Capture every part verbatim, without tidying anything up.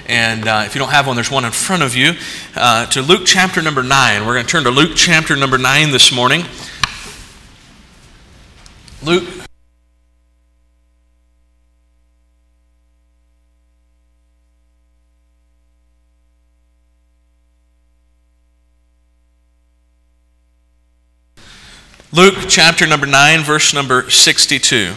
And uh, if you don't have one, there's one in front of you, uh, to Luke chapter number nine. We're going to turn to Luke chapter number nine this morning. Luke. Luke chapter number nine, verse number sixty-two.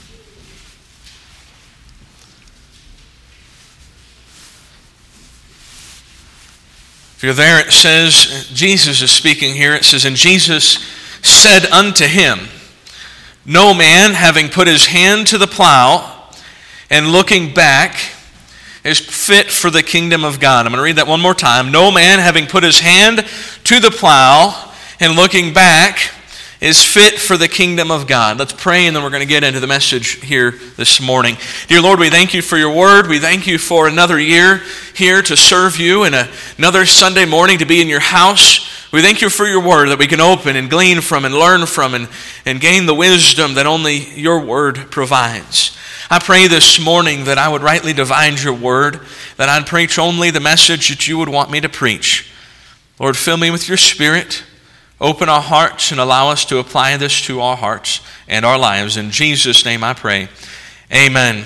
If you're there, it says, Jesus is speaking here. It says, "And Jesus said unto him, No man, having put his hand to the plow and looking back, is fit for the kingdom of God." I'm going to read that one more time. "No man, having put his hand to the plow and looking back, is fit for the kingdom of God." Let's pray, and then we're going to get into the message here this morning. Dear Lord, we thank you for your word. We thank you for another year here to serve you, and a, another Sunday morning to be in your house. We thank you for your word that we can open and glean from and learn from and, and gain the wisdom that only your word provides. I pray this morning that I would rightly divide your word, that I'd preach only the message that you would want me to preach. Lord, fill me with your Spirit. Open our hearts and allow us to apply this to our hearts and our lives. In Jesus' name I pray. Amen.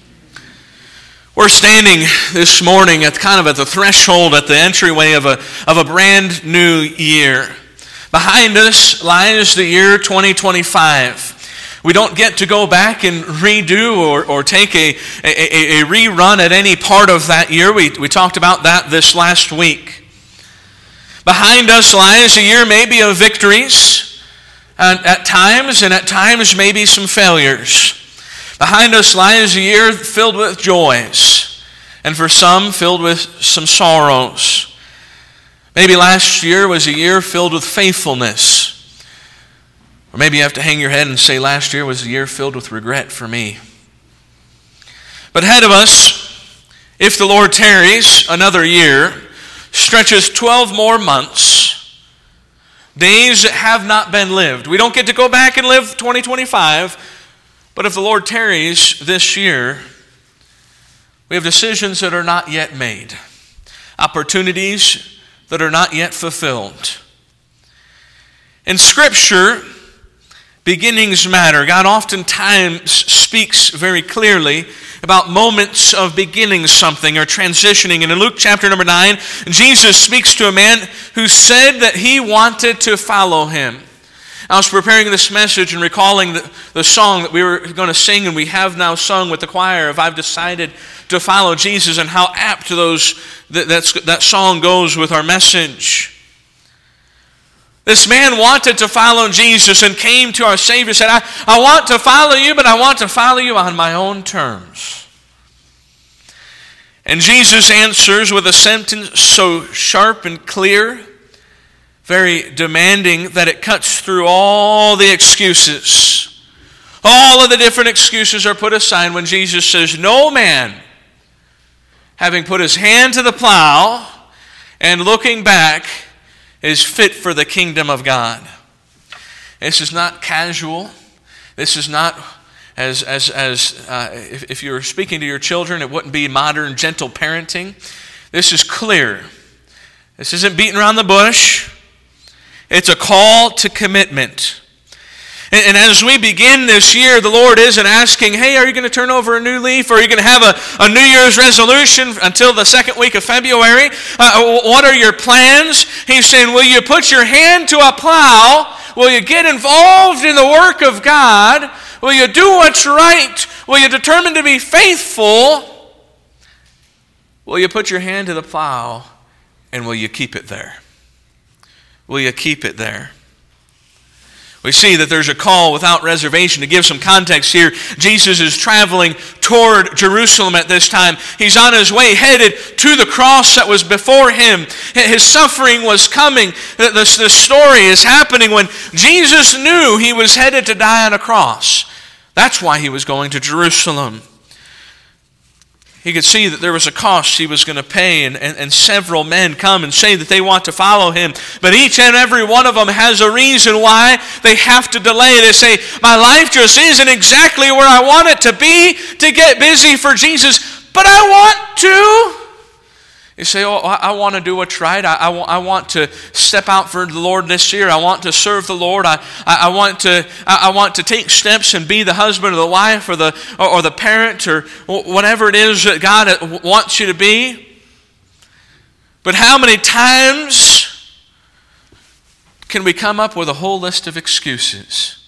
We're standing this morning at kind of at the threshold, at the entryway of a, of a brand new year. Behind us lies the year twenty twenty-five. We don't get to go back and redo or, or take a, a, a rerun at any part of that year. We, we talked about that this last week. Behind us lies a year maybe of victories at, at times, and at times maybe some failures. Behind us lies a year filled with joys, and for some filled with some sorrows. Maybe last year was a year filled with faithfulness. Or maybe you have to hang your head and say last year was a year filled with regret for me. But ahead of us, if the Lord tarries another year, stretches twelve more months, days that have not been lived. We don't get to go back and live twenty twenty-five, but if the Lord tarries this year, we have decisions that are not yet made, opportunities that are not yet fulfilled. In Scripture, beginnings matter. God oftentimes speaks very clearly about moments of beginning something or transitioning. And in Luke chapter number nine, Jesus speaks to a man who said that he wanted to follow him. I was preparing this message and recalling the, the song that we were going to sing, and we have now sung with the choir of "I've Decided to Follow Jesus," and how apt those that, that's, that song goes with our message. This man wanted to follow Jesus and came to our Savior and said, I, I want to follow you, but I want to follow you on my own terms. And Jesus answers with a sentence so sharp and clear, very demanding, that it cuts through all the excuses. All of the different excuses are put aside when Jesus says, "No man, having put his hand to the plow and looking back, is fit for the kingdom of God." This is not casual. This is not as as as uh, if, if you were speaking to your children, it wouldn't be modern gentle parenting. This is clear. This isn't beating around the bush. It's a call to commitment. And, and as we begin this year, the Lord isn't asking, "Hey, are you going to turn over a new leaf? Or are you going to have a, a New Year's resolution until the second week of February? Uh, what are your plans?" He's saying, will you put your hand to a plow? Will you get involved in the work of God? Will you do what's right? Will you determine to be faithful? Will you put your hand to the plow, and will you keep it there? Will you keep it there? We see that there's a call without reservation. To give some context here, Jesus is traveling toward Jerusalem at this time. He's on his way headed to the cross that was before him. His suffering was coming. The story is happening when Jesus knew he was headed to die on a cross. That's why he was going to Jerusalem. He could see that there was a cost he was going to pay, and, and, and several men come and say that they want to follow him. But each and every one of them has a reason why they have to delay. They say, my life just isn't exactly where I want it to be to get busy for Jesus, but I want to. You say, oh, I, I want to do what's right. I, I, w- I want to step out for the Lord this year. I want to serve the Lord. I, I, I want to I, I want to take steps and be the husband or the wife or the or, or the parent or whatever it is that God wants you to be. But how many times can we come up with a whole list of excuses?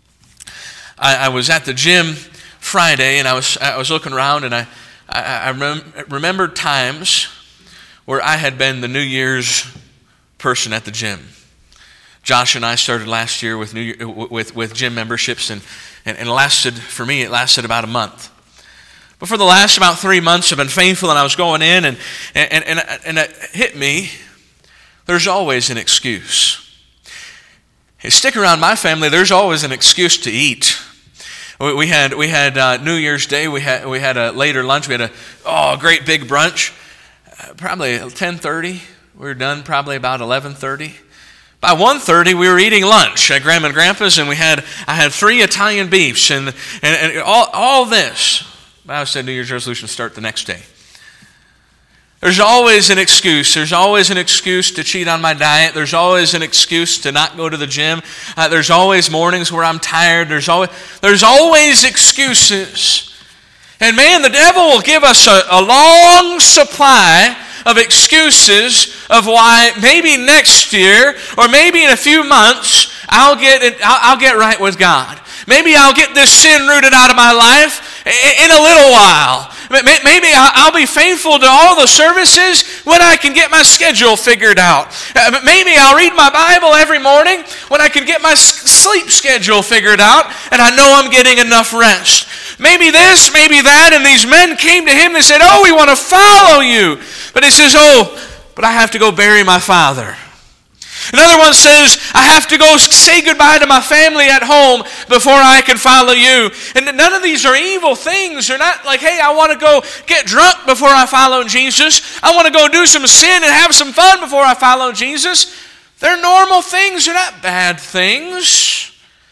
I, I was at the gym Friday, and I was I was looking around, and I I, I rem- remembered times where I had been the New Year's person at the gym. Josh and I started last year with New Year, with with gym memberships, and, and and it lasted for me. It lasted about a month. But for the last about three months, I've been faithful, and I was going in, and and and and it hit me. There's always an excuse. Hey, stick around my family. There's always an excuse to eat. We had we had uh, New Year's Day. We had we had a later lunch. We had a oh great big brunch. Uh, probably ten thirty. We were done probably about eleven thirty. By one thirty, we were eating lunch at Grandma and Grandpa's, and we had I had three Italian beefs and and, and all all this. I said New Year's resolution start the next day. There's always an excuse. There's always an excuse to cheat on my diet. There's always an excuse to not go to the gym. Uh, there's always mornings where I'm tired. There's always, there's always excuses. And man, the devil will give us a, a long supply of excuses of why maybe next year or maybe in a few months I'll get it, I'll, I'll get right with God. Maybe I'll get this sin rooted out of my life in a little while. Maybe I'll be faithful to all the services when I can get my schedule figured out. Maybe I'll read my Bible every morning when I can get my sleep schedule figured out and I know I'm getting enough rest. Maybe this, maybe that, and these men came to him and they said, oh, we want to follow you. But he says, oh, but I have to go bury my father. Another one says, I have to go say goodbye to my family at home before I can follow you. And none of these are evil things. They're not like, hey, I want to go get drunk before I follow Jesus. I want to go do some sin and have some fun before I follow Jesus. They're normal things. They're not bad things.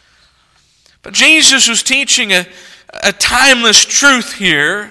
But Jesus was teaching a, a timeless truth here.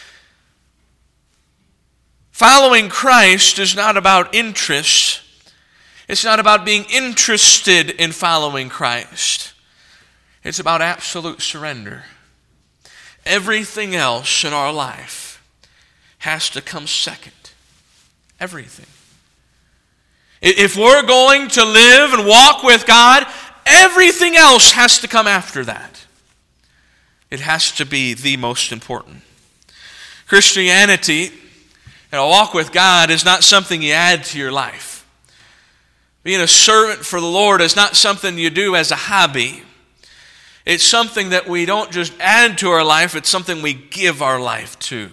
Following Christ is not about interest. It's not about being interested in following Christ. It's about absolute surrender. Everything else in our life has to come second. Everything. If we're going to live and walk with God, everything else has to come after that. It has to be the most important. Christianity and a walk with God is not something you add to your life. Being a servant for the Lord is not something you do as a hobby. It's something that we don't just add to our life, it's something we give our life to.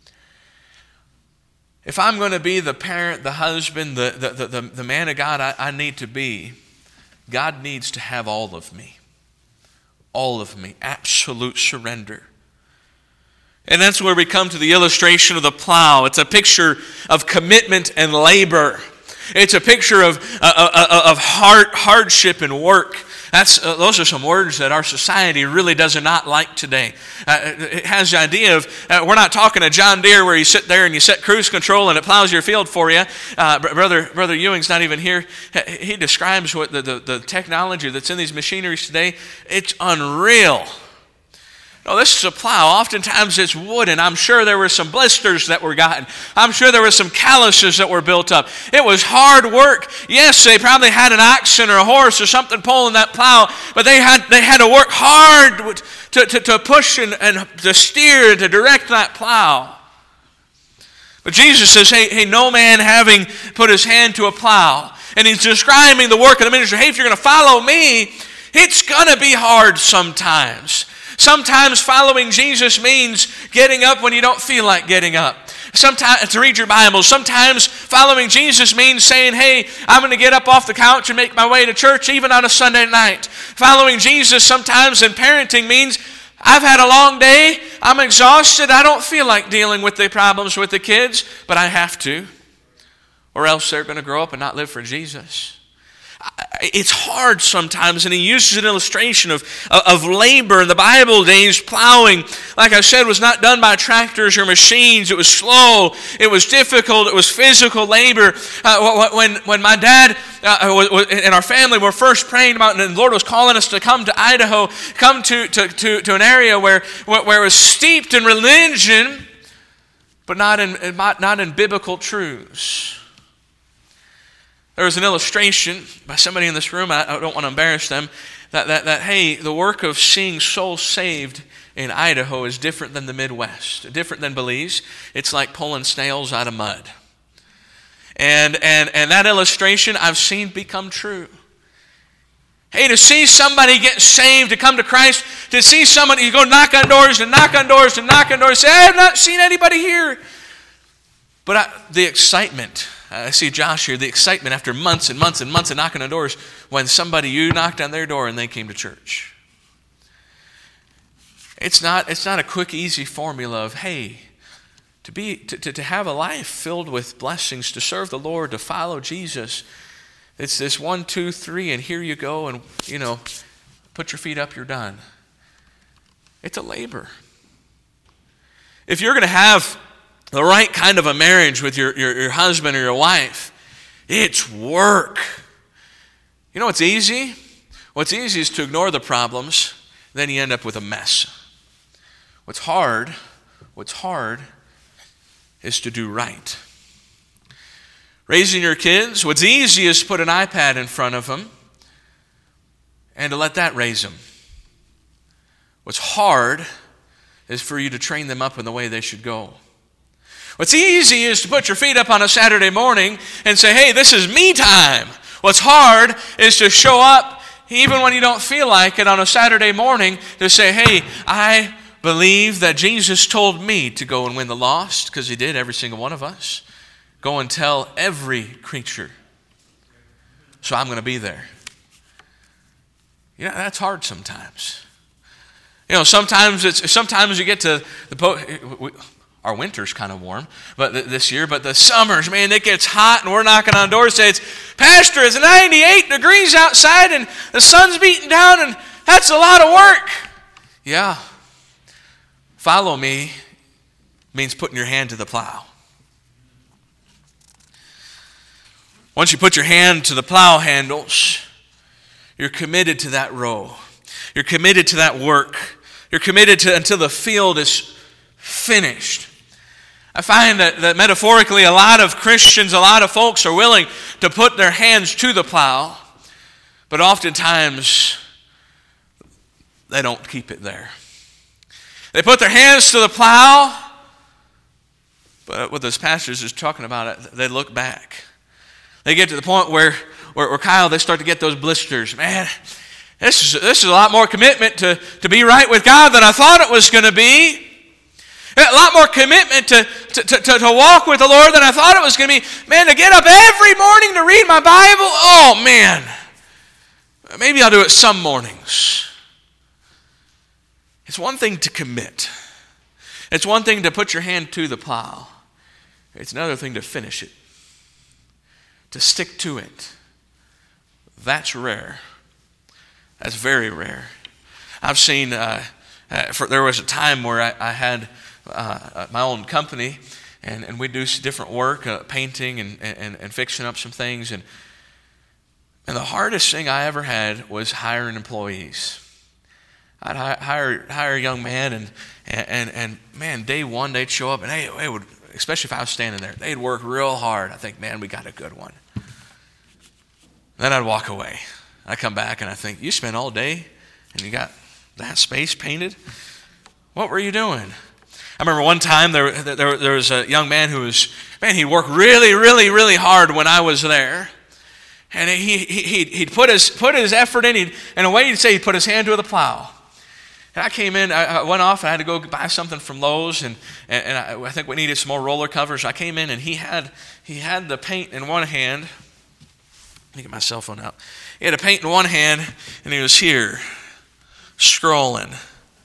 If I'm going to be the parent, the husband, the, the, the, the man of God I, I need to be, God needs to have all of me. All of me. Absolute surrender. And that's where we come to the illustration of the plow. It's a picture of commitment and labor. It's a picture of, uh, of hard, hardship and work. That's, uh, those are some words that our society really does not like today. Uh, it has the idea of, uh, we're not talking a John Deere where you sit there and you set cruise control and it plows your field for you. Uh, brother, brother Ewing's not even here. He describes what the, the, the technology that's in these machineries today. It's unreal. No, this is a plow. Oftentimes it's wood, and I'm sure there were some blisters that were gotten. I'm sure there were some calluses that were built up. It was hard work. Yes, they probably had an oxen or a horse or something pulling that plow, but they had they had to work hard to, to, to push and, and to steer and to direct that plow. But Jesus says, hey, hey, no man having put his hand to a plow. And he's describing the work of the ministry. Hey, if you're going to follow me, it's going to be hard sometimes. Sometimes following Jesus means getting up when you don't feel like getting up. Sometimes to read your Bible. Sometimes following Jesus means saying, hey, I'm going to get up off the couch and make my way to church even on a Sunday night. Following Jesus sometimes in parenting means I've had a long day, I'm exhausted, I don't feel like dealing with the problems with the kids, but I have to. Or else they're going to grow up and not live for Jesus. It's hard sometimes, and he uses an illustration of, of labor. In the Bible days, plowing, like I said, was not done by tractors or machines. It was slow, it was difficult, it was physical labor. Uh, when, when my dad uh, and our family were first praying about it, and the Lord was calling us to come to Idaho, come to, to, to, to an area where, where it was steeped in religion, but not in, not in biblical truths. There was an illustration by somebody in this room, I don't want to embarrass them, that, that, that, hey, the work of seeing souls saved in Idaho is different than the Midwest, different than Belize. It's like pulling snails out of mud. And, and, and that illustration I've seen become true. Hey, to see somebody get saved, to come to Christ, to see somebody, you go knock on doors, and knock on doors, and knock on doors, say, I have not seen anybody here. But I, the excitement, I see Josh here, the excitement after months and months and months of knocking on doors when somebody, you knocked on their door and they came to church. It's not, it's not a quick, easy formula of, hey, to, be, to, to, to have a life filled with blessings, to serve the Lord, to follow Jesus. It's this one, two, three, and here you go, and, you know, put your feet up, you're done. It's a labor. If you're going to have the right kind of a marriage with your, your, your husband or your wife, it's work. You know what's easy? What's easy is to ignore the problems, then you end up with a mess. What's hard, what's hard is to do right. Raising your kids, what's easy is to put an iPad in front of them and to let that raise them. What's hard is for you to train them up in the way they should go. What's easy is to put your feet up on a Saturday morning and say, hey, this is me time. What's hard is to show up even when you don't feel like it on a Saturday morning to say, hey, I believe that Jesus told me to go and win the lost, because he did, every single one of us. Go and tell every creature. So I'm going to be there. You know, that's hard sometimes. You know, sometimes it's sometimes you get to the po- our winter's kind of warm, but th- this year, but the summers, man, it gets hot, and we're knocking on doors. Say, it's Pastor, it's ninety-eight degrees outside, and the sun's beating down, and that's a lot of work. Yeah. Follow me means putting your hand to the plow. Once you put your hand to the plow handles, you're committed to that row. You're committed to that work. You're committed to until the field is finished. I find that, that metaphorically a lot of Christians, a lot of folks are willing to put their hands to the plow, but oftentimes they don't keep it there. They put their hands to the plow, but what this pastor is talking about, they look back. They get to the point where, where, where Kyle, they start to get those blisters. Man, this is, this is a lot more commitment to, to be right with God than I thought it was going to be. A lot more commitment to, to, to, to walk with the Lord than I thought it was going to be. Man, to get up every morning to read my Bible, oh man. Maybe I'll do it some mornings. It's one thing to commit. It's one thing to put your hand to the plow. It's another thing to finish it. To stick to it. That's rare. That's very rare. I've seen, uh, uh, for, there was a time where I, I had uh, my own company, and, and we'd do different work, uh, painting and, and, and fixing up some things. And, and the hardest thing I ever had was hiring employees. I'd hire hire a young man, and, and, and man, day one, they'd show up, and they, they would, especially if I was standing there, they'd work real hard. I think, man, we got a good one. Then I'd walk away. I come back, and I think, you spent all day, and you got that space painted? What were you doing? I remember one time there, there, there was a young man who was, man, he'd work really, really, really hard when I was there. And he, he, he'd put his, put his effort in. He'd, in a way, he'd say he'd put his hand to the plow. And I came in, I went off, and I had to go buy something from Lowe's, and, and, and I, I think we needed some more roller covers. I came in, and he had he had the paint in one hand. Let me get my cell phone out. He had a paint in one hand, and he was here, scrolling.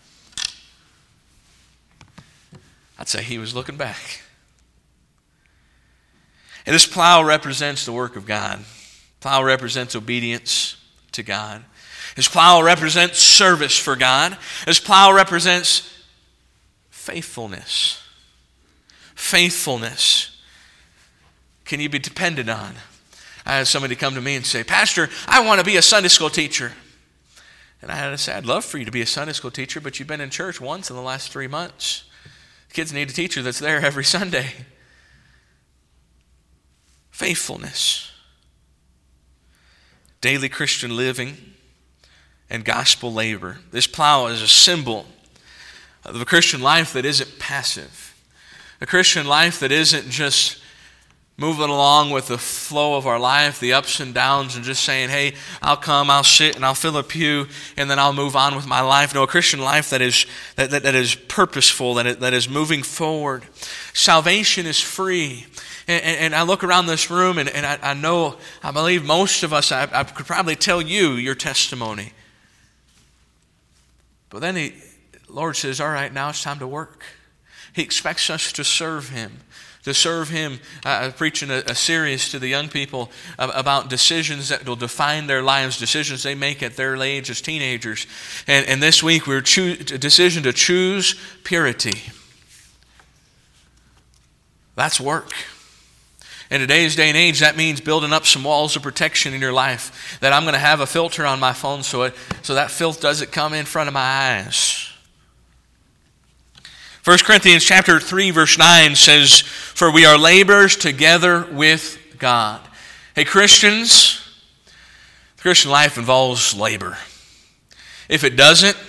I'd say he was looking back. And this plow represents the work of God. plow represents obedience to God. His plow represents service for God. His plow represents faithfulness. Faithfulness. Can you be depended on? I had somebody come to me and say, Pastor, I want to be a Sunday school teacher. And I had to say, I'd love for you to be a Sunday school teacher, but you've been in church once in the last three months. Kids need a teacher that's there every Sunday. Faithfulness. Daily Christian living and gospel labor. This plow is a symbol of a Christian life that isn't passive. A Christian life that isn't just moving along with the flow of our life, the ups and downs, and just saying, hey, I'll come, I'll sit, and I'll fill a pew, and then I'll move on with my life. No, a Christian life that is that, that, that is purposeful, that, it, that is moving forward. Salvation is free. And, and, and I look around this room, and, and I, I know, I believe most of us, I, I could probably tell you your testimony. But then the Lord says, all right, now it's time to work. He expects us to serve Him. To serve Him. Uh, I'm preaching a, a series to the young people about decisions that will define their lives, decisions they make at their age as teenagers. And, and this week we were choo- a decision to choose purity. That's work. In today's day and age, that means building up some walls of protection in your life. That I'm going to have a filter on my phone so it so that filth doesn't come in front of my eyes. First Corinthians chapter three, verse nine says, for we are laborers together with God. Hey, Christians, the Christian life involves labor. If it doesn't,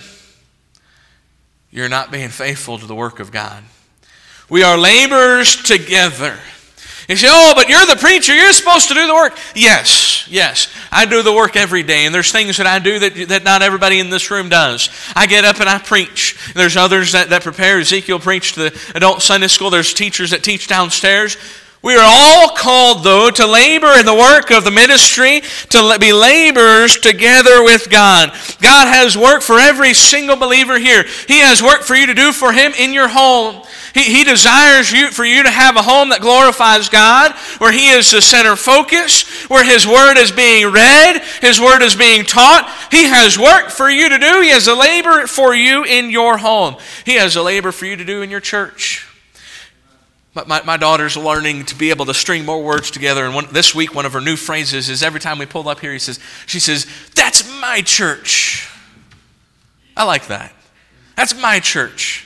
you're not being faithful to the work of God. We are laborers together. You say, oh, but you're the preacher. You're supposed to do the work. Yes, yes. I do the work every day. And there's things that I do that, that not everybody in this room does. I get up and I preach. There's others that, that prepare. Ezekiel preached to the adult Sunday school. There's teachers that teach downstairs. We are all called, though, to labor in the work of the ministry, to be laborers together with God. God has work for every single believer here. He has work for you to do for Him in your home. He, he desires you for you to have a home that glorifies God, where He is the center focus, where His Word is being read, His Word is being taught. He has work for you to do. He has a labor for you in your home. He has a labor for you to do in your church. My, my, my daughter's learning to be able to string more words together, and one, this week one of her new phrases is every time we pull up here, he says, she says, that's my church. I like that. That's my church.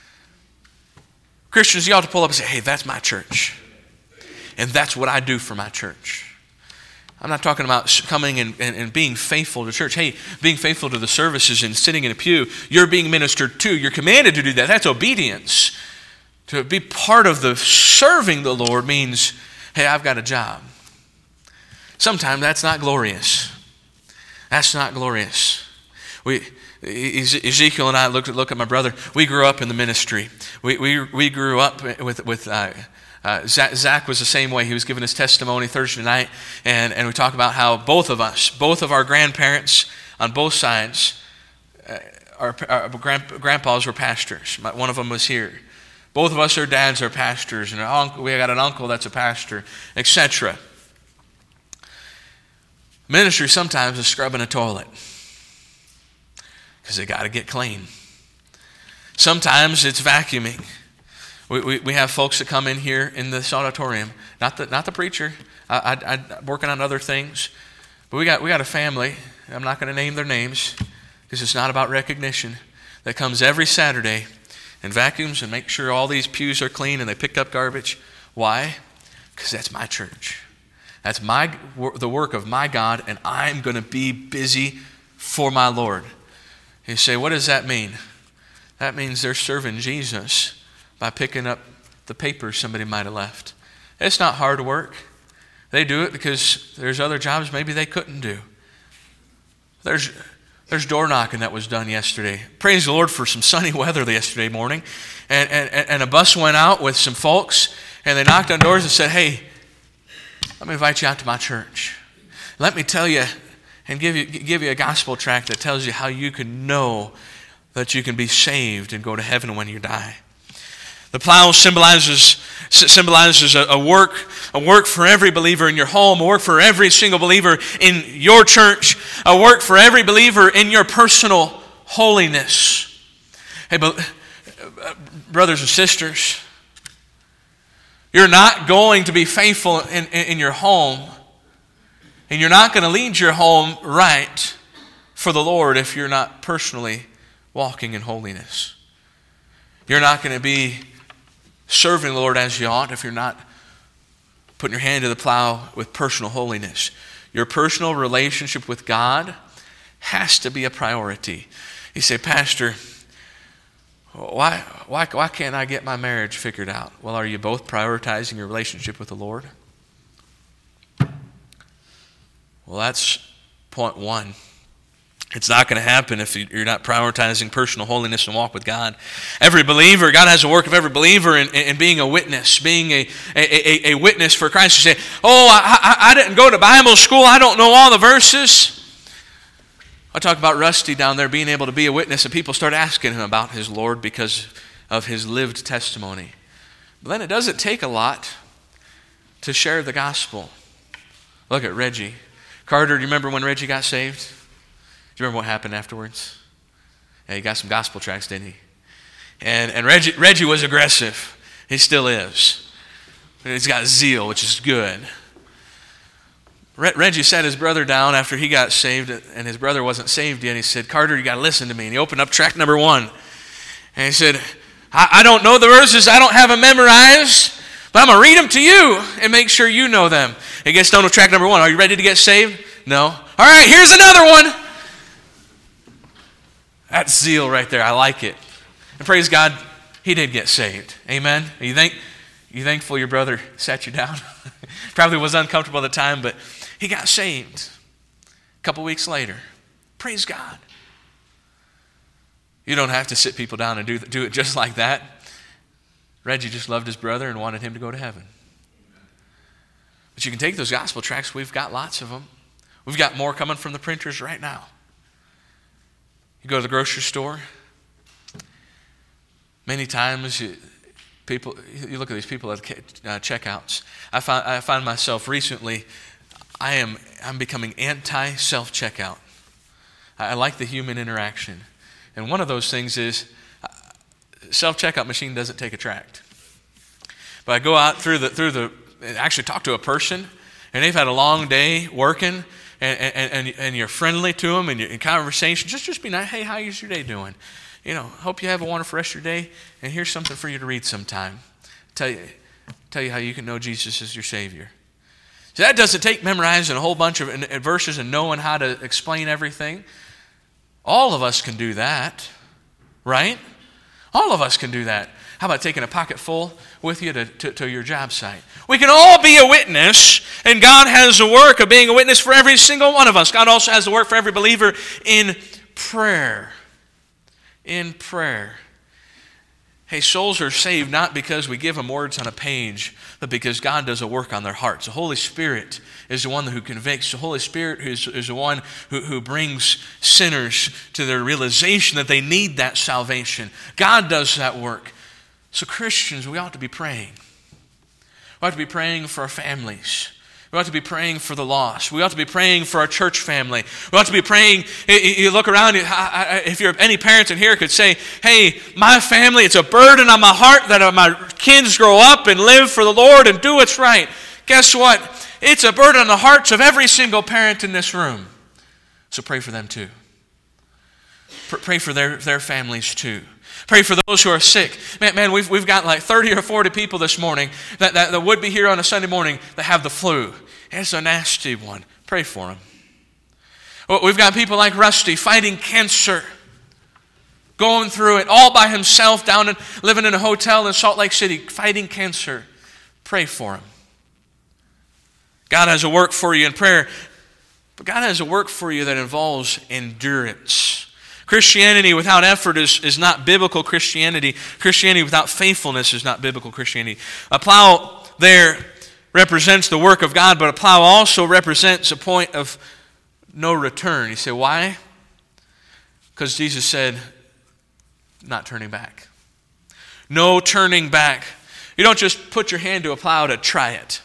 Christians, you ought to pull up and say, hey, that's my church. And that's what I do for my church. I'm not talking about coming and, and, and being faithful to church. Hey, being faithful to the services and sitting in a pew, you're being ministered to. You're commanded to do that. That's obedience. To be part of the serving the Lord means, hey, I've got a job. Sometimes that's not glorious. That's not glorious. We... Ezekiel and I look at look at my brother. We grew up in the ministry. We we we grew up with with uh, uh, Zach, Zach was the same way. He was giving his testimony Thursday night, and and we talk about how both of us, both of our grandparents on both sides, uh, our, our grand, grandpas were pastors. My, one of them was here. Both of us, our dads are pastors, and our uncle, we got an uncle that's a pastor, et cetera. Ministry sometimes is scrubbing a toilet, because they got to get clean. Sometimes it's vacuuming. We, we we have folks that come in here in this auditorium, not the not the preacher. I, I, I'm working on other things, but we got we got a family. I'm not going to name their names because it's not about recognition. That comes every Saturday and vacuums and makes sure all these pews are clean and they pick up garbage. Why? Because that's my church. That's my the work of my God, and I'm going to be busy for my Lord. You say, what does that mean? That means they're serving Jesus by picking up the papers somebody might have left. It's not hard work. They do it because there's other jobs maybe they couldn't do. There's there's door knocking that was done yesterday. Praise the Lord for some sunny weather yesterday morning. And, and, and a bus went out with some folks, and they knocked on doors and said, hey, let me invite you out to my church. Let me tell you, and give you give you a gospel tract that tells you how you can know that you can be saved and go to heaven when you die. The plow symbolizes symbolizes a, a work, a work for every believer in your home, a work for every single believer in your church, a work for every believer in your personal holiness. Hey, but, uh, brothers and sisters, you're not going to be faithful in, in, in your home, and you're not going to lead your home right for the Lord if you're not personally walking in holiness. You're not going to be serving the Lord as you ought if you're not putting your hand to the plow with personal holiness. Your personal relationship with God has to be a priority. You say, Pastor, why, why, why can't I get my marriage figured out? Well, are you both prioritizing your relationship with the Lord? Well, that's point one. It's not going to happen if you're not prioritizing personal holiness and walk with God. Every believer, God has a work of every believer in, in being a witness, being a, a, a witness for Christ. You say, oh, I, I, I didn't go to Bible school. I don't know all the verses. I talk about Rusty down there being able to be a witness, and people start asking him about his Lord because of his lived testimony. But then it doesn't take a lot to share the gospel. Look at Reggie. Carter, do you remember when Reggie got saved? Do you remember what happened afterwards? Yeah, he got some gospel tracts, didn't he? And and Reggie, Reggie was aggressive. He still is. He's got zeal, which is good. Re- Reggie sat his brother down after he got saved, and his brother wasn't saved yet. He said, Carter, you got to listen to me. And he opened up tract number one. And he said, I, I don't know the verses. I don't have them memorized, but I'm going to read them to you and make sure you know them. He gets done with tract number one. Are you ready to get saved? No. All right, here's another one. That's zeal right there. I like it. And praise God, he did get saved. Amen? Are you, think, you thankful your brother sat you down? Probably was uncomfortable at the time, but he got saved a couple weeks later. Praise God. You don't have to sit people down and do, do it just like that. Reggie just loved his brother and wanted him to go to heaven. But you can take those gospel tracts. We've got lots of them. We've got more coming from the printers right now. You go to the grocery store. Many times, you, people, you look at these people at uh, checkouts. I find, I find myself recently, I am I'm becoming anti-self-checkout. I, I like the human interaction. And one of those things is, uh, self-checkout machine doesn't take a tract. But I go out through the, through the, actually talk to a person, and they've had a long day working, And, and, and you're friendly to them, and you're in conversation. Just, just be nice. Hey, how is your day doing? You know, hope you have a wonderful rest of your day. And here's something for you to read sometime. Tell you, tell you how you can know Jesus is your Savior. So that doesn't take memorizing a whole bunch of verses and knowing how to explain everything. All of us can do that, right? All of us can do that. How about taking a pocket full with you to, to, to your job site? We can all be a witness, and God has the work of being a witness for every single one of us. God also has the work for every believer in prayer. In prayer. Hey, souls are saved not because we give them words on a page, but because God does a work on their hearts. The Holy Spirit is the one who convicts. The Holy Spirit is, is the one who, who brings sinners to their realization that they need that salvation. God does that work. So Christians, we ought to be praying. We ought to be praying for our families. We ought to be praying for the lost. We ought to be praying for our church family. We ought to be praying, you look around, if you're any parents in here could say, hey, my family, it's a burden on my heart that my kids grow up and live for the Lord and do what's right. Guess what? It's a burden on the hearts of every single parent in this room. So pray for them too. Pray for their, their families too. Pray for those who are sick. Man, man we've, we've got like thirty or forty people this morning that, that, that would be here on a Sunday morning that have the flu. It's a nasty one. Pray for them. Well, we've got people like Rusty fighting cancer, going through it all by himself, down and living in a hotel in Salt Lake City, fighting cancer. Pray for him. God has a work for you in prayer, but God has a work for you that involves endurance. Christianity without effort is, is not biblical Christianity. Christianity without faithfulness is not biblical Christianity. A plow there represents the work of God, but a plow also represents a point of no return. You say, why? Because Jesus said, not turning back. No turning back. You don't just put your hand to a plow to try it.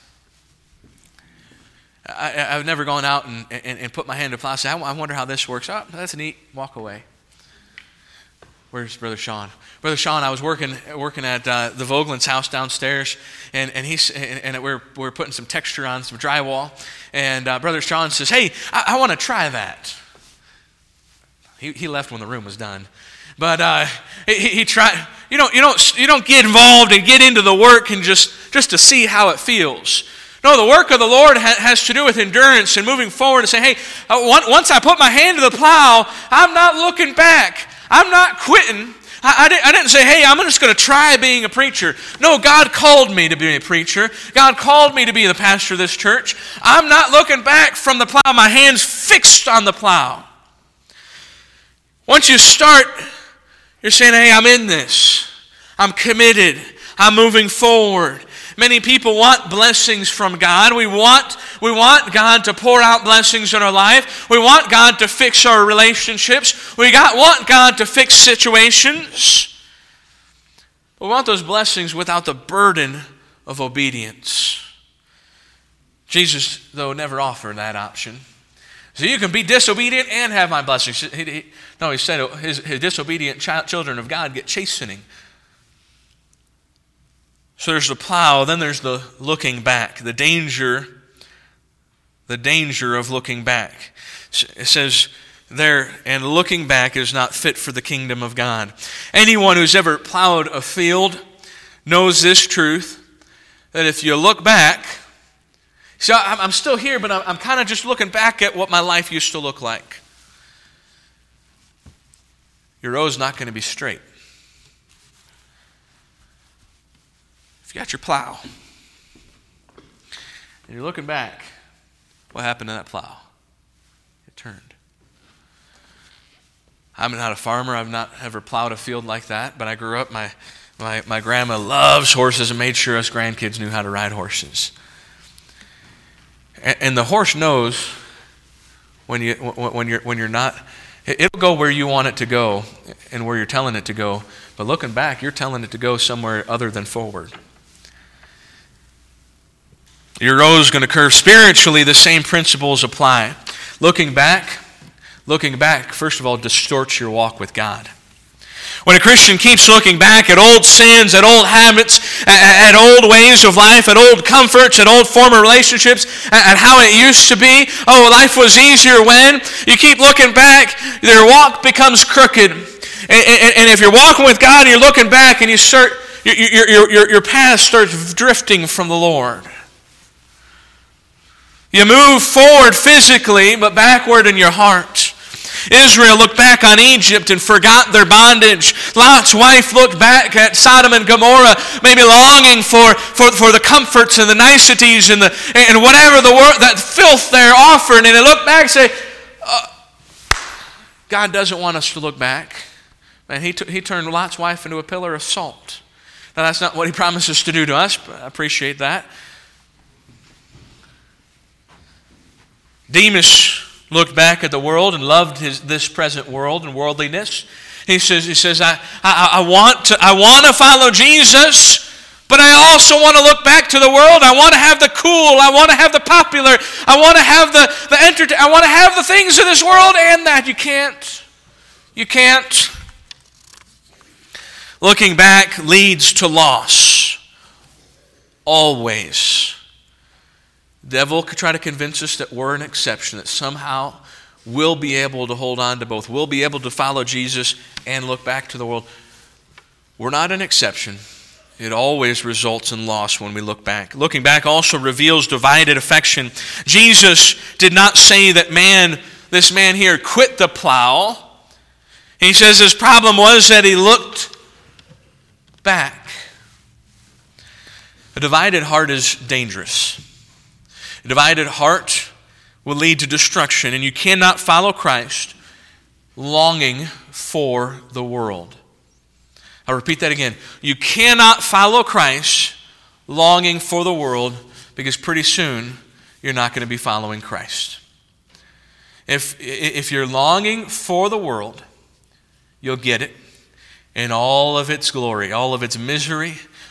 I, I've never gone out and, and, and put my hand to a plow and say, I wonder how this works. Oh, that's neat. Walk away. Where's Brother Sean? Brother Sean, I was working working at uh, the Vogelin's house downstairs, and and he's and, and we're we're putting some texture on some drywall, and uh, Brother Sean says, "Hey, I, I want to try that." He he left when the room was done, but uh, he, he tried. You don't you don't you don't get involved and get into the work and just just to see how it feels. No, the work of the Lord ha- has to do with endurance and moving forward and saying, "Hey, uh, once I put my hand to the plow, I'm not looking back. I'm not quitting." I, I, didn't, I didn't say, hey, I'm just going to try being a preacher. No, God called me to be a preacher. God called me to be the pastor of this church. I'm not looking back from the plow. My hand's fixed on the plow. Once you start, you're saying, hey, I'm in this. I'm committed. I'm moving forward. Many people want blessings from God. We want, we want God to pour out blessings in our life. We want God to fix our relationships. We got, want God to fix situations. We want those blessings without the burden of obedience. Jesus, though, never offered that option. So you can be disobedient and have my blessings. He, he, no, he said his, his disobedient child, children of God get chastening. So there's the plow, then there's the looking back, the danger, the danger of looking back. It says there, and looking back is not fit for the kingdom of God. Anyone who's ever plowed a field knows this truth, that if you look back, see, I'm still here, but I'm kind of just looking back at what my life used to look like. Your road's not going to be straight. If you got your plow and you're looking back, what happened to that plow? It turned. I'm not a farmer. I've not ever plowed a field like that, but I grew up, my, my, my grandma loves horses and made sure us grandkids knew how to ride horses. And, and the horse knows when, you, when, you're, when you're not, it'll go where you want it to go and where you're telling it to go, but looking back, you're telling it to go somewhere other than forward. Your road is going to curve. Spiritually, the same principles apply. Looking back, looking back, first of all, distorts your walk with God. When a Christian keeps looking back at old sins, at old habits, at, at old ways of life, at old comforts, at old former relationships, at, at how it used to be, oh, life was easier when, you keep looking back, their walk becomes crooked. And, and, and if you're walking with God and you're looking back and you start, your, your, your, your path starts drifting from the Lord. You move forward physically, but backward in your heart. Israel looked back on Egypt and forgot their bondage. Lot's wife looked back at Sodom and Gomorrah, maybe longing for, for, for the comforts and the niceties and the and whatever the word, that filth they're offering. And they look back and say, uh, God doesn't want us to look back. And he, t- he turned Lot's wife into a pillar of salt. Now that's not what he promises to do to us, but I appreciate that. Demas looked back at the world and loved his, this present world and worldliness. He says, he says I, I, I, want to, I want to follow Jesus, but I also want to look back to the world. I want to have the cool. I want to have the popular. I want to have the, the enter- I want to have the things of this world and that. You can't. You can't. Looking back leads to loss. Always. The devil could try to convince us that we're an exception, that somehow we'll be able to hold on to both. We'll be able to follow Jesus and look back to the world. We're not an exception. It always results in loss when we look back. Looking back also reveals divided affection. Jesus did not say that man, this man here, quit the plow. He says his problem was that he looked back. A divided heart is dangerous. A divided heart will lead to destruction, and you cannot follow Christ longing for the world. I'll repeat that again. You cannot follow Christ longing for the world, because pretty soon you're not going to be following Christ. If, if you're longing for the world, you'll get it in all of its glory, all of its misery,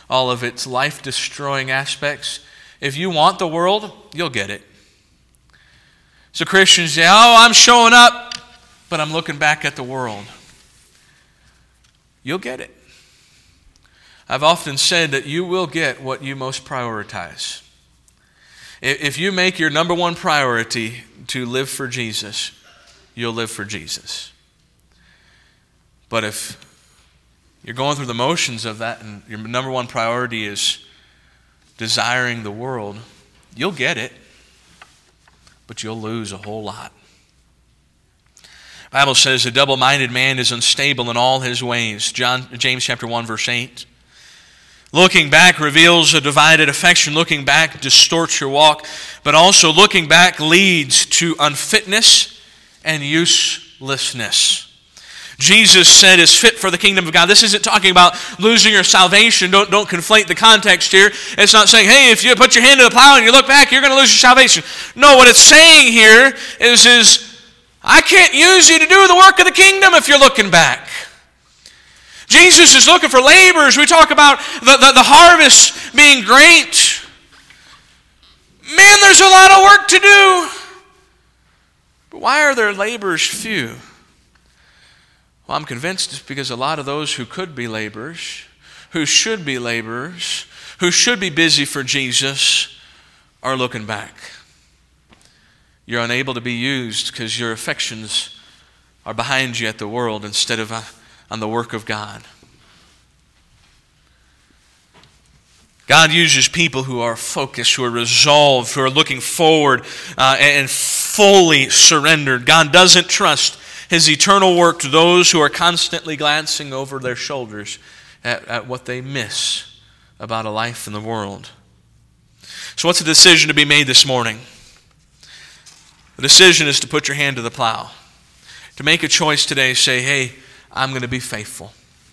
all of its life-destroying aspects. If you want the world, you'll get it. So Christians say, oh, I'm showing up, but I'm looking back at the world. You'll get it. I've often said that you will get what you most prioritize. If you make your number one priority to live for Jesus, you'll live for Jesus. But if you're going through the motions of that and your number one priority is desiring the world, you'll get it, but you'll lose a whole lot. The Bible says a double-minded man is unstable in all his ways. John, James chapter one, verse eight. Looking back reveals a divided affection. Looking back distorts your walk. But also looking back leads to unfitness and uselessness. Jesus said is fit for the kingdom of God. This isn't talking about losing your salvation. Don't, don't conflate the context here. It's not saying, hey, if you put your hand to the plow and you look back, you're going to lose your salvation. No, what it's saying here is, is I can't use you to do the work of the kingdom if you're looking back. Jesus is looking for laborers. We talk about the, the, the harvest being great. Man, there's a lot of work to do. But why are there laborers few? Well, I'm convinced it's because a lot of those who could be laborers, who should be laborers, who should be busy for Jesus, are looking back. You're unable to be used because your affections are behind you at the world instead of uh, on the work of God. God uses people who are focused, who are resolved, who are looking forward uh, and fully surrendered. God doesn't trust His eternal work to those who are constantly glancing over their shoulders at, at what they miss about a life in the world. So what's the decision to be made this morning? The decision is to put your hand to the plow. To make a choice today, say, hey, I'm going to be faithful.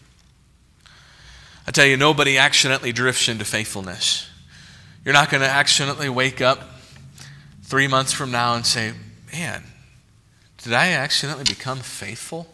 I tell you, nobody accidentally drifts into faithfulness. You're not going to accidentally wake up three months from now and say, man, did I accidentally become faithful?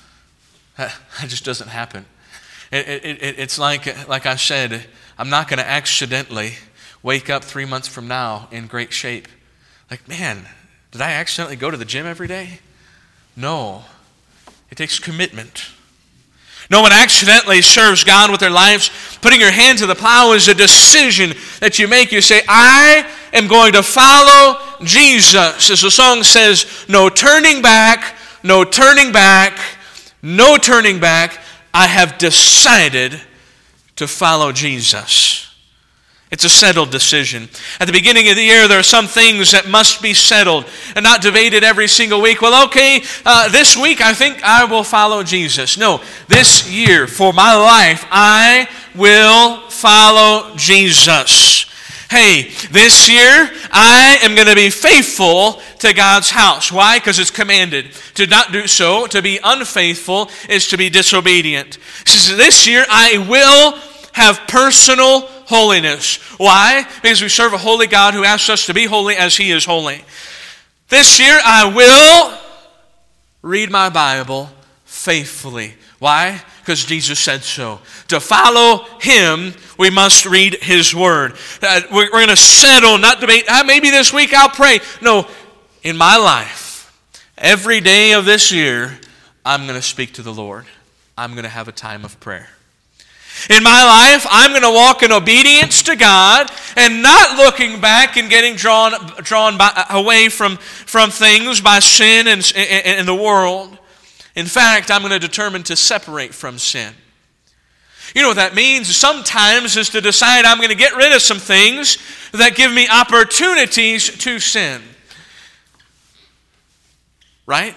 That just doesn't happen. It, it, it, it's like, like I said, I'm not going to accidentally wake up three months from now in great shape. Like, man, did I accidentally go to the gym every day? No. It takes commitment. No one accidentally serves God with their lives. Putting your hand to the plow is a decision that you make. You say, I am going to follow Jesus. As the song says, no turning back, no turning back, no turning back. I have decided to follow Jesus. It's a settled decision. At the beginning of the year, there are some things that must be settled and not debated every single week. Well, okay, uh, this week I think I will follow Jesus. No, this year, for my life, I will follow Jesus. Hey, this year, I am going to be faithful to God's house. Why? Because it's commanded. To not do so, to be unfaithful, is to be disobedient. He says, this year, I will have personal holiness. Why? Because we serve a holy God who asks us to be holy as He is holy. This year I will read my Bible faithfully. Why? Because Jesus said so. To follow Him, we must read His Word. Uh, we're we're going to settle, not debate, ah, maybe this week I'll pray. No, in my life, every day of this year, I'm going to speak to the Lord. I'm going to have a time of prayer. In my life, I'm going to walk in obedience to God and not looking back and getting drawn drawn by, away from, from things by sin and, and, and the world. In fact, I'm going to determine to separate from sin. You know what that means? Sometimes is to decide I'm going to get rid of some things that give me opportunities to sin. Right?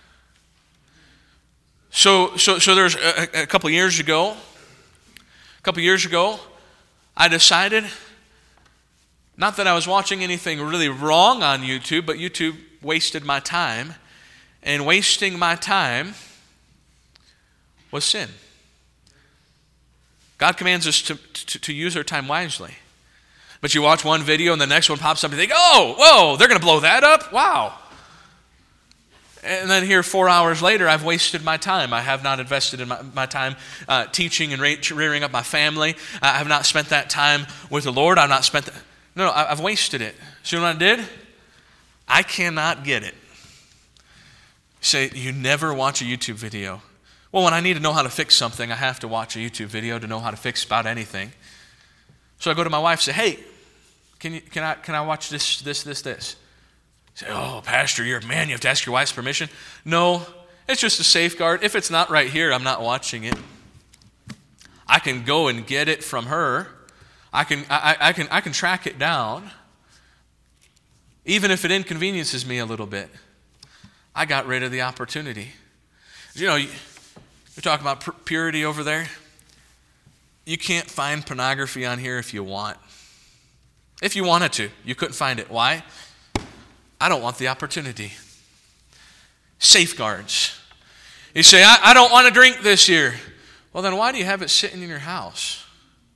So, so, so there's a, a couple years ago, A couple years ago, I decided, not that I was watching anything really wrong on YouTube, but YouTube wasted my time, and wasting my time was sin. God commands us to, to, to use our time wisely. But you watch one video and the next one pops up and you think, oh, whoa, they're going to blow that up? Wow. And then here, four hours later, I've wasted my time. I have not invested in my, my time uh, teaching and rearing up my family. I have not spent that time with the Lord. I've not spent that. No, no, I've wasted it. So you know what I did? I cannot get it. Say, you never watch a YouTube video. Well, when I need to know how to fix something, I have to watch a YouTube video to know how to fix about anything. So I go to my wife and say, hey, can you can I can I watch this, this, this, this? Say, oh, Pastor, you're a man, you have to ask your wife's permission. No, it's just a safeguard. If it's not right here, I'm not watching it. I can go and get it from her. I can I, I can I can track it down. Even if it inconveniences me a little bit. I got rid of the opportunity. You know, you're talking about purity over there. You can't find pornography on here if you want. If you wanted to, you couldn't find it. Why? I don't want the opportunity. Safeguards. You say, I, I don't want to drink this year. Well, then why do you have it sitting in your house?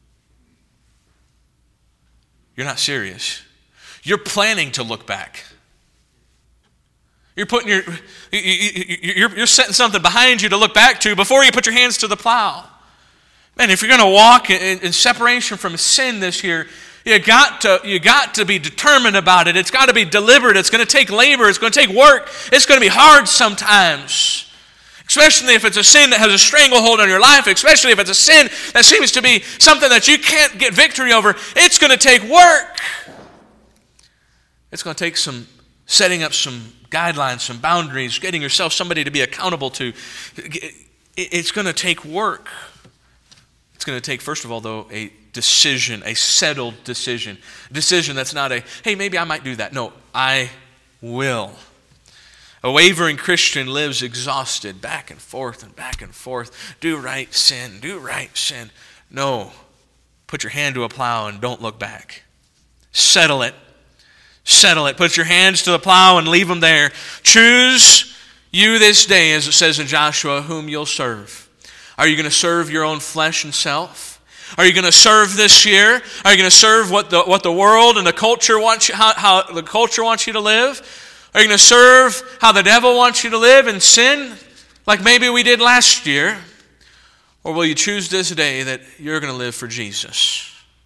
You're not serious. You're planning to look back. You're putting your, you're, you're setting something behind you to look back to before you put your hands to the plow. Man, if you're going to walk in, in separation from sin this year, you got to you got to be determined about it. It's got to be deliberate. It's going to take labor. It's going to take work. It's going to be hard sometimes. Especially if it's a sin that has a stranglehold on your life, especially if it's a sin that seems to be something that you can't get victory over. It's going to take work. It's going to take some setting up some guidelines, some boundaries, getting yourself somebody to be accountable to. It's going to take work. It's going to take, first of all, though, a decision, a settled decision. A decision that's not a, hey, maybe I might do that. No, I will. A wavering Christian lives exhausted, back and forth and back and forth. Do right, sin. Do right, sin. No. Put your hand to a plow and don't look back. Settle it. Settle it. Put your hands to the plow and leave them there. Choose you this day, as it says in Joshua, whom you'll serve. Are you going to serve your own flesh and self? Are you going to serve this year? Are you going to serve what the what the world and the culture wants you, how, how the culture wants you to live? Are you going to serve how the devil wants you to live and sin, like maybe we did last year? Or will you choose this day that you're going to live for Jesus?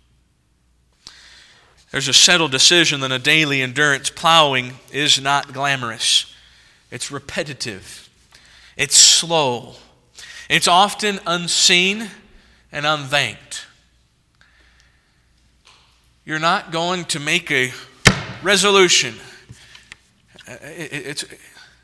There's a settled decision that a daily endurance. Plowing is not glamorous. It's repetitive. It's slow. It's often unseen and unthanked. You're not going to make a resolution. It's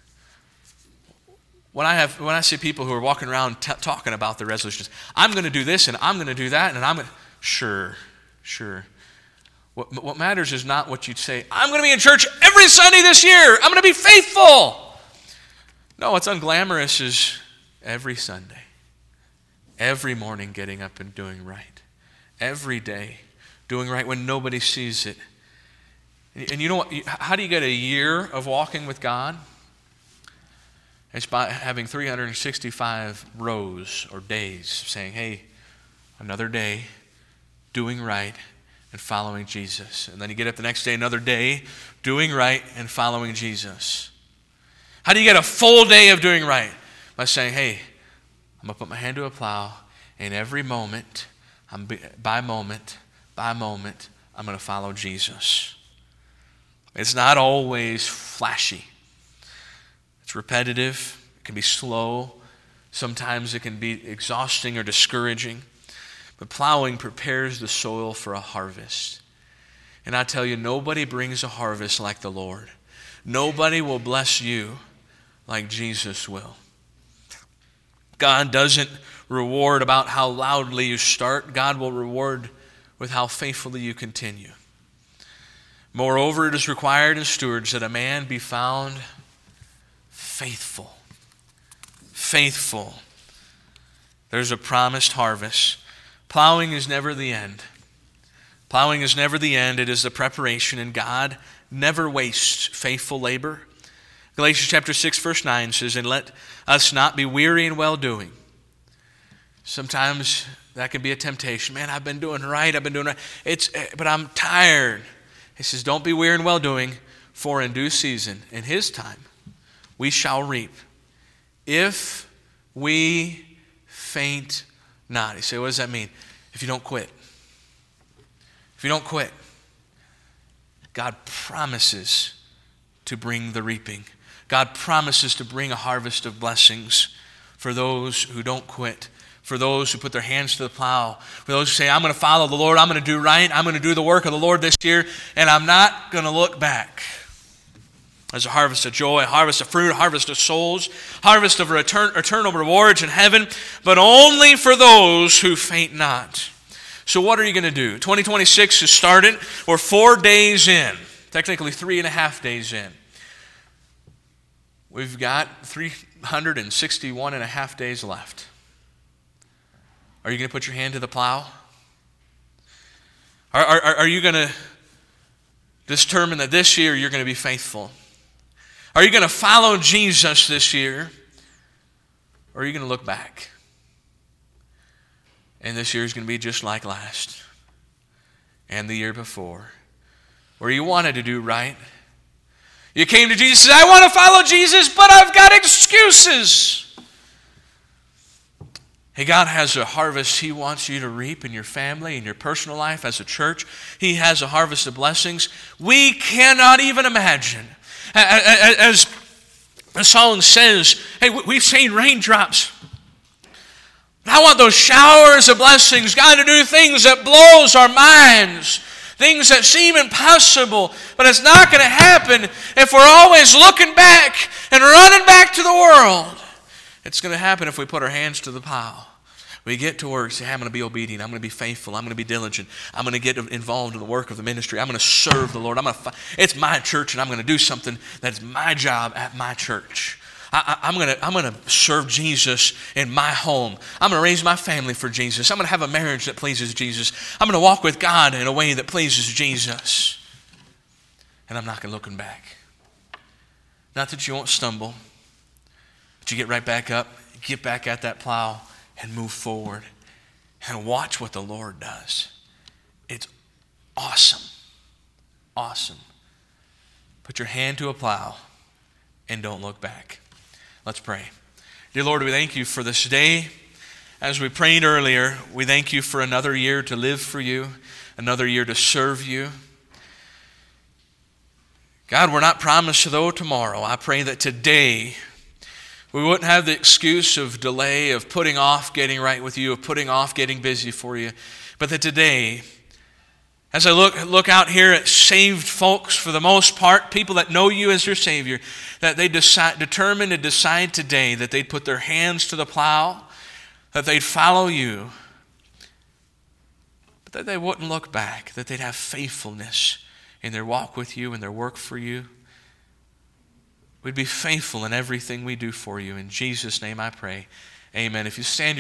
when I have when I see people who are walking around t- talking about their resolutions. I'm going to do this and I'm going to do that and I'm going to, sure, sure. What, what matters is not what you'd say, I'm going to be in church every Sunday this year. I'm going to be faithful. No, what's unglamorous is every Sunday, every morning getting up and doing right, every day doing right when nobody sees it. And, and you know what? How do you get a year of walking with God? It's by having three hundred sixty-five rows or days saying, hey, another day, doing right, and following Jesus. And then you get up the next day, another day, doing right and following Jesus. How do you get a full day of doing right? By saying, hey, I'm going to put my hand to a plow, and every moment, I'm by moment, by moment, I'm going to follow Jesus. It's not always flashy. It's repetitive. It can be slow. Sometimes it can be exhausting or discouraging. But plowing prepares the soil for a harvest. And I tell you, nobody brings a harvest like the Lord. Nobody will bless you like Jesus will. God doesn't reward about how loudly you start. God will reward with how faithfully you continue. Moreover, it is required in stewards that a man be found faithful. Faithful. There's a promised harvest. Plowing is never the end. Plowing is never the end. It is the preparation, and God never wastes faithful labor. Galatians chapter six, verse nine says, and let us not be weary in well-doing. Sometimes that can be a temptation. Man, I've been doing right. I've been doing right. It's, but I'm tired. He says, don't be weary in well-doing, for in due season, in His time, we shall reap if we faint not. You say, what does that mean? If you don't quit. If you don't quit, God promises to bring the reaping. God promises to bring a harvest of blessings for those who don't quit, for those who put their hands to the plow, for those who say, I'm going to follow the Lord, I'm going to do right, I'm going to do the work of the Lord this year, and I'm not going to look back. There's a harvest of joy, a harvest of fruit, a harvest of souls, harvest of return, eternal rewards in heaven, but only for those who faint not. So what are you going to do? twenty twenty-six has started. We're four days in, technically three and a half days in. We've got three hundred sixty-one and a half days left. Are you going to put your hand to the plow? Are, are, are you going to determine that this year you're going to be faithful? Are you going to follow Jesus this year? Or are you going to look back? And this year is going to be just like last. And the year before. Where you wanted to do right. You came to Jesus and said, I want to follow Jesus, but I've got excuses. Hey, God has a harvest He wants you to reap in your family, in your personal life, as a church. He has a harvest of blessings we cannot even imagine. As the song says, hey, we've seen raindrops. I want those showers of blessings, God, to do things that blows our minds, things that seem impossible, but it's not going to happen if we're always looking back and running back to the world. It's going to happen if we put our hands to the plow. We get to work, say, hey, I'm going to be obedient, I'm going to be faithful, I'm going to be diligent, I'm going to get involved in the work of the ministry, I'm going to serve the Lord. I'm going to. It's my church, and I'm going to do something that's my job at my church. I, I, I'm going to I'm going to serve Jesus in my home. I'm going to raise my family for Jesus. I'm going to have a marriage that pleases Jesus. I'm going to walk with God in a way that pleases Jesus. And I'm not going to look back. Not that you won't stumble, but you get right back up, get back at that plow, and move forward. And watch what the Lord does. It's awesome. Awesome. Put your hand to a plow and don't look back. Let's pray. Dear Lord, we thank you for this day. As we prayed earlier, we thank you for another year to live for you, another year to serve you. God, we're not promised though tomorrow. I pray that today we wouldn't have the excuse of delay, of putting off getting right with you, of putting off getting busy for you, but that today, as I look look out here at saved folks, for the most part, people that know you as their Savior, that they decide, determine to decide today that they'd put their hands to the plow, that they'd follow you, but that they wouldn't look back, that they'd have faithfulness in their walk with you and their work for you. We'd be faithful in everything we do for you. In Jesus' name I pray. Amen. If you stand